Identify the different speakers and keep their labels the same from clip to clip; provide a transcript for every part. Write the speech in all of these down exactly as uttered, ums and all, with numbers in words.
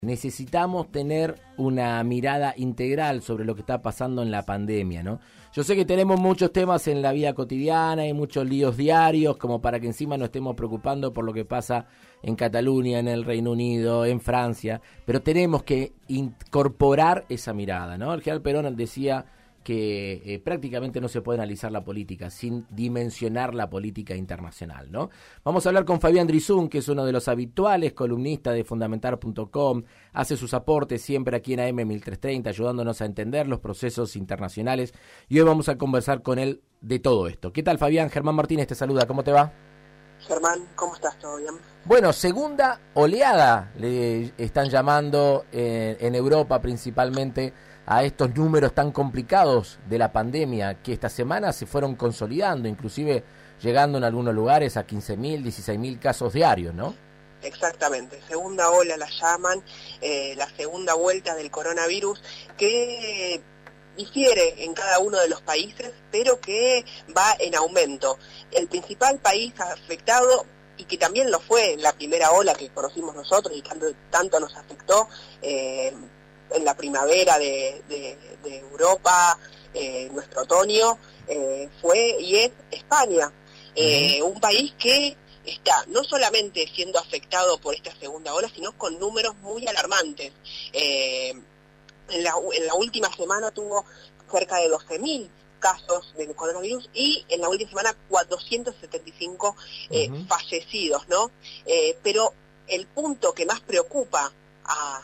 Speaker 1: Necesitamos tener una mirada integral sobre lo que está pasando en la pandemia, ¿no? Yo sé que tenemos muchos temas en la vida cotidiana y muchos líos diarios, como para que encima nos estemos preocupando por lo que pasa en Cataluña, en el Reino Unido, en Francia, pero tenemos que incorporar esa mirada, ¿no? El general Perón decía que eh, prácticamente no se puede analizar la política sin dimensionar la política internacional, ¿no? Vamos a hablar con Fabián Drizun, que es uno de los habituales columnistas de Fundamental punto com, hace sus aportes siempre aquí en A M mil trescientos treinta, ayudándonos a entender los procesos internacionales, y hoy vamos a conversar con él de todo esto. ¿Qué tal, Fabián? Germán Martínez te saluda, ¿cómo te va?
Speaker 2: Germán, ¿cómo estás? ¿Todo bien?
Speaker 1: Bueno, segunda oleada le están llamando eh, en Europa principalmente a estos números tan complicados de la pandemia que esta semana se fueron consolidando, inclusive llegando en algunos lugares a quince mil, dieciséis mil casos diarios, ¿no?
Speaker 2: Exactamente, segunda ola la llaman, eh, la segunda vuelta del coronavirus, que difiere en cada uno de los países, pero que va en aumento. El principal país afectado, y que también lo fue en la primera ola que conocimos nosotros y tanto, tanto nos afectó, eh, en la primavera de, de, de Europa, eh, nuestro otoño, eh, fue y es España, eh, uh-huh. Un país que está no solamente siendo afectado por esta segunda ola, sino con números muy alarmantes. Eh, en, la, en la última semana tuvo cerca de doce mil casos de coronavirus y en la última semana cuatrocientos setenta y cinco eh, uh-huh. fallecidos, ¿no? Eh, pero el punto que más preocupa a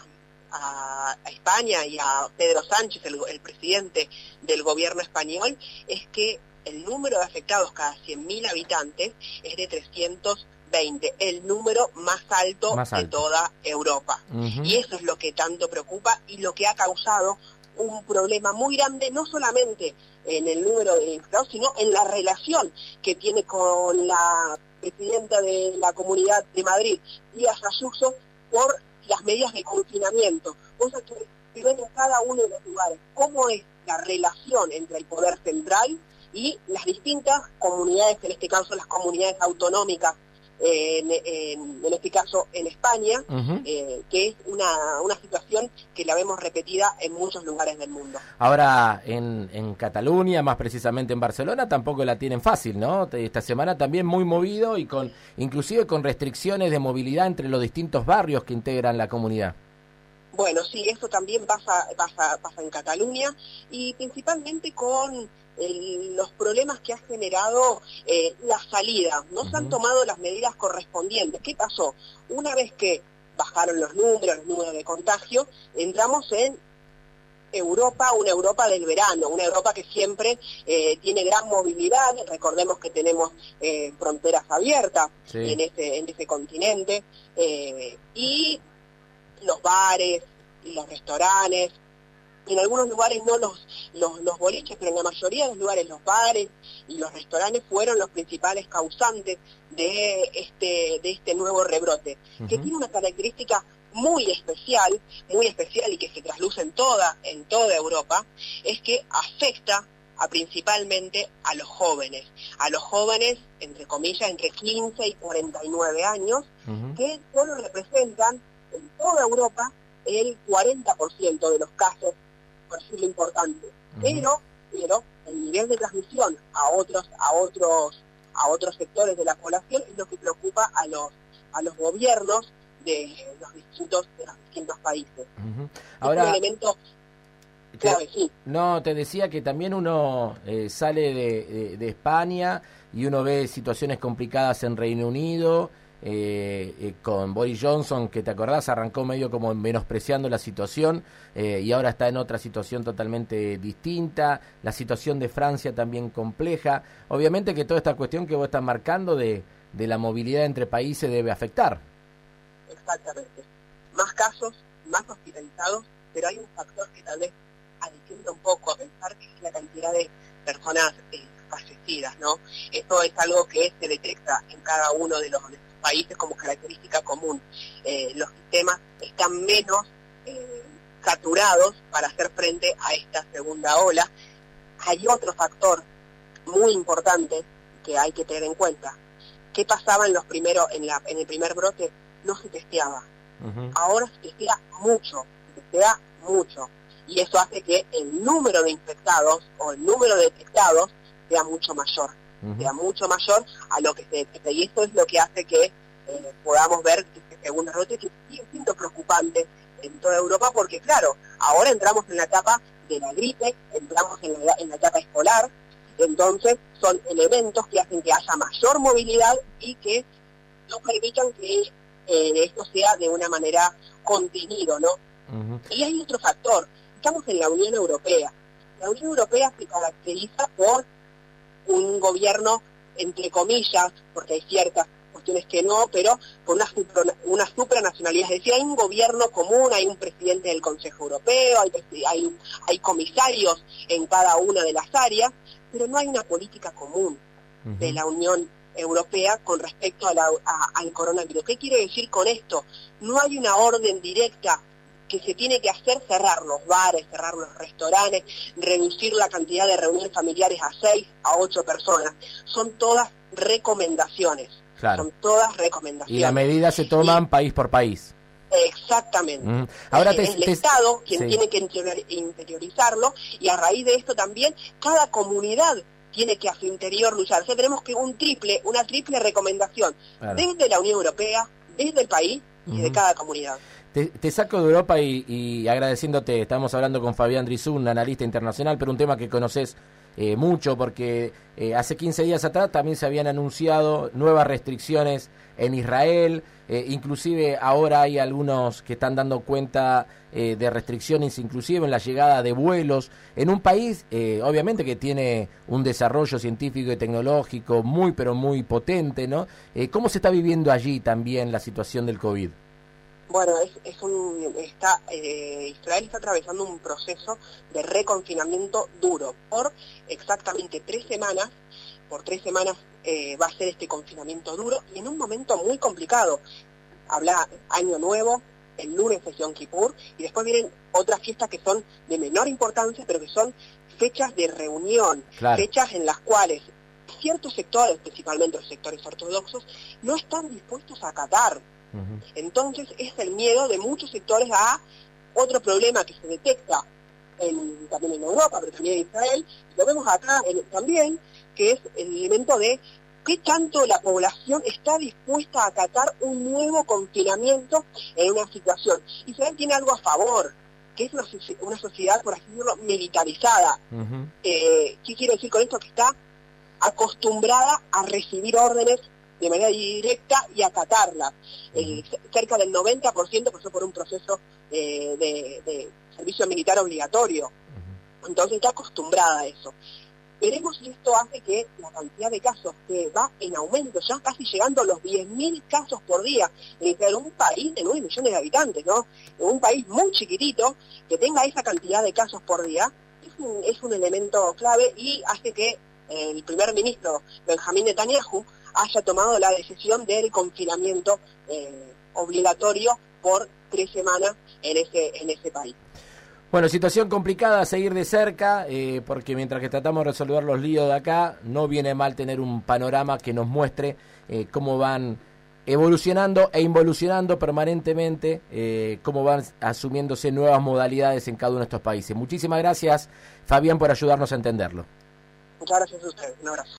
Speaker 2: A, a España y a Pedro Sánchez, el, el presidente del gobierno español, es que el número de afectados cada cien mil habitantes es de trescientos veinte, el número más alto, más alto. de toda Europa. Uh-huh. Y eso es lo que tanto preocupa y lo que ha causado un problema muy grande, no solamente en el número de infectados, sino en la relación que tiene con la presidenta de la Comunidad de Madrid, Díaz Ayuso, por las medidas de confinamiento, cosas que se ven en cada uno de los lugares, cómo es la relación entre el poder central y las distintas comunidades, en este caso las comunidades autonómicas, eh, en, en, en este caso en España, uh-huh. eh, que es una, una situación que la vemos repetida en muchos lugares del mundo.
Speaker 1: Ahora, en, en Cataluña, más precisamente en Barcelona, tampoco la tienen fácil, ¿no? Esta semana también muy movido y con inclusive con restricciones de movilidad entre los distintos barrios que integran la comunidad.
Speaker 2: Bueno, sí, eso también pasa, pasa, pasa en Cataluña y principalmente con el, los problemas que ha generado eh, la salida. No uh-huh. se han tomado las medidas correspondientes. ¿Qué pasó? Una vez que bajaron los números, los números de contagio, entramos en Europa, una Europa del verano, una Europa que siempre eh, tiene gran movilidad. Recordemos que tenemos eh, fronteras abiertas sí. en, ese, en ese continente eh, y los bares y los restaurantes, en algunos lugares no los, los, los boliches, pero en la mayoría de los lugares los bares y los restaurantes fueron los principales causantes de este, de este nuevo rebrote, uh-huh. que tiene una característica muy especial, muy especial y que se trasluce en toda, en toda Europa, es que afecta a principalmente a los jóvenes, a los jóvenes, entre comillas, entre quince y cuarenta y nueve años, uh-huh. que solo representan en toda Europa el cuarenta por ciento de los casos, por decirlo importante, uh-huh. pero, pero el nivel de transmisión a otros, a otros, a otros sectores de la población es lo que preocupa a los, a los gobiernos de los distintos, de los distintos países. Uh-huh.
Speaker 1: Ahora,
Speaker 2: es un elemento clave,
Speaker 1: te,
Speaker 2: sí.
Speaker 1: No, te decía que también uno eh, sale de, de, de España y uno ve situaciones complicadas en Reino Unido. Eh, eh, con Boris Johnson, que te acordás, arrancó medio como menospreciando la situación eh, y ahora está en otra situación totalmente distinta. La situación de Francia también compleja. Obviamente que toda esta cuestión que vos estás marcando de, de la movilidad entre países debe afectar.
Speaker 2: Exactamente. Más casos, más hospitalizados, pero hay un factor que tal vez alicienta un poco a pensar, que es la cantidad de personas eh, fallecidas, ¿no? Esto es algo que se detecta en cada uno de los países como característica común. Eh, los sistemas están menos eh, saturados para hacer frente a esta segunda ola. Hay otro factor muy importante que hay que tener en cuenta. ¿Qué pasaba en los primeros, en, la, en el primer brote? No se testeaba. Uh-huh. Ahora se testean mucho, se testean mucho. Y eso hace que el número de infectados o el número de detectados sea mucho mayor. Uh-huh. Sea mucho mayor a lo que se detecta. Y eso es lo que hace que eh, podamos ver este segundo brote, que sigue siendo preocupante en toda Europa, porque claro, ahora entramos en la etapa de la gripe, entramos en la, en la etapa escolar, entonces son elementos que hacen que haya mayor movilidad y que no permitan que eh, esto sea de una manera contenido, ¿no? Uh-huh. Y hay otro factor, estamos en la Unión Europea. La Unión Europea se caracteriza por un gobierno, entre comillas, porque hay ciertas cuestiones que no, pero por una, una supranacionalidad, es decir, hay un gobierno común, hay un presidente del Consejo Europeo, hay, hay, hay comisarios en cada una de las áreas, pero no hay una política común uh-huh. de la Unión Europea con respecto a la, a, al coronavirus. ¿Qué quiere decir con esto? No hay una orden directa que se tiene que hacer, cerrar los bares, cerrar los restaurantes, reducir la cantidad de reuniones familiares a seis, a ocho personas. Son todas recomendaciones.
Speaker 1: Claro.
Speaker 2: Son todas recomendaciones.
Speaker 1: Y las medidas se toman y, país por país.
Speaker 2: Exactamente.
Speaker 1: Mm. Ahora
Speaker 2: es
Speaker 1: te,
Speaker 2: el
Speaker 1: te,
Speaker 2: Estado quien
Speaker 1: sí.
Speaker 2: tiene que interiorizarlo, y a raíz de esto también cada comunidad tiene que a su interior luchar. O sea, tenemos que un triple, una triple recomendación, claro. desde la Unión Europea, desde el país y uh-huh. de cada comunidad.
Speaker 1: Te, te saco de Europa y, y agradeciéndote, estamos hablando con Fabián Drizun, analista internacional, pero un tema que conoces eh, mucho, porque eh, hace quince días atrás también se habían anunciado nuevas restricciones en Israel, eh, inclusive ahora hay algunos que están dando cuenta eh, de restricciones, inclusive en la llegada de vuelos, en un país eh, obviamente que tiene un desarrollo científico y tecnológico muy pero muy potente, ¿no? Eh, ¿Cómo se está viviendo allí también la situación del COVID?
Speaker 2: Bueno, es, es un, está, eh, Israel está atravesando un proceso de reconfinamiento duro por exactamente tres semanas. Por tres semanas eh, va a ser este confinamiento duro y en un momento muy complicado. Habla Año Nuevo, el lunes es Yom Kippur, y después vienen otras fiestas que son de menor importancia, pero que son fechas de reunión, claro. fechas en las cuales ciertos sectores, principalmente los sectores ortodoxos, no están dispuestos a acatar. Uh-huh. Entonces es el miedo de muchos sectores a otro problema que se detecta en, también en Europa, pero también en Israel, lo vemos acá en, también, que es el elemento de qué tanto la población está dispuesta a acatar un nuevo confinamiento en una situación. Israel tiene algo a favor, que es una, una sociedad, por así decirlo, militarizada. Uh-huh. Eh, ¿Qué quiero decir con esto? Que está acostumbrada a recibir órdenes de manera directa y acatarlas. Uh-huh. Eh, cerca del noventa por ciento pasó por un proceso eh, de, de servicio militar obligatorio. Uh-huh. Entonces está acostumbrada a eso. Veremos si esto hace que la cantidad de casos que va en aumento, ya casi llegando a los diez mil casos por día, en un país de nueve millones de habitantes, ¿no? En un país muy chiquitito, que tenga esa cantidad de casos por día, es un, es un elemento clave y hace que el primer ministro Benjamín Netanyahu haya tomado la decisión del confinamiento eh, obligatorio por tres semanas en ese, en ese país.
Speaker 1: Bueno, situación complicada a seguir de cerca, eh, porque mientras que tratamos de resolver los líos de acá, no viene mal tener un panorama que nos muestre eh, cómo van evolucionando e involucionando permanentemente, eh, cómo van asumiéndose nuevas modalidades en cada uno de estos países. Muchísimas gracias, Fabián, por ayudarnos a entenderlo.
Speaker 2: Muchas gracias a ustedes, un abrazo.